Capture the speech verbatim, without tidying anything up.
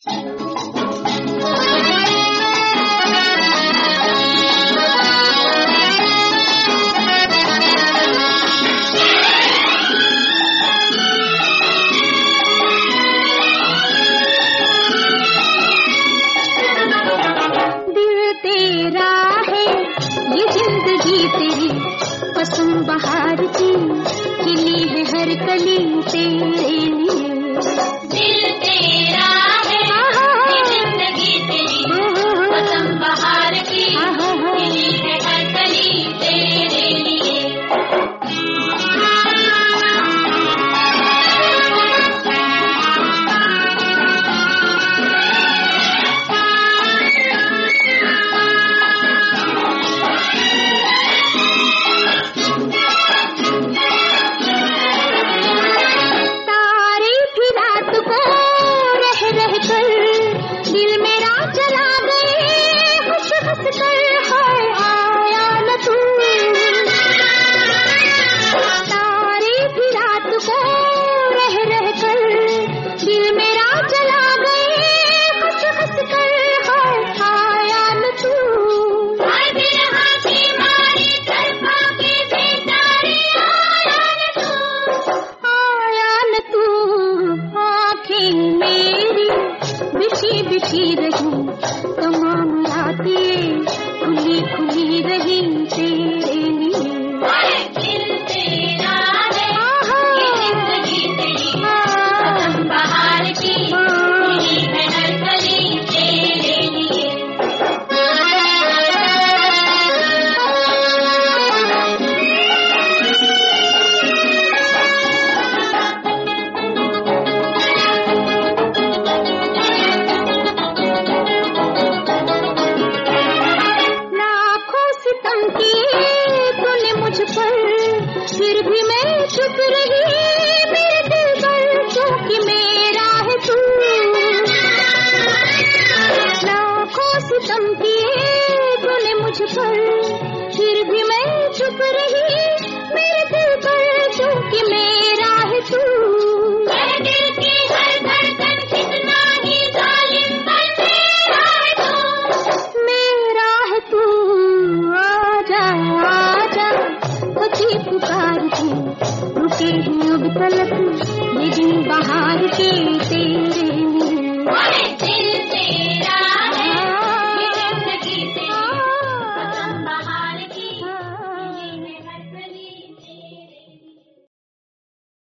बहार की खिली है हर कली तेरे लिए। दिल तेरा है ये जिंदगी तेरी कसम बहार की खिली है हर कली तेरे लिए। बिछी रही तमाम रातें खुली खुली रही तेरी।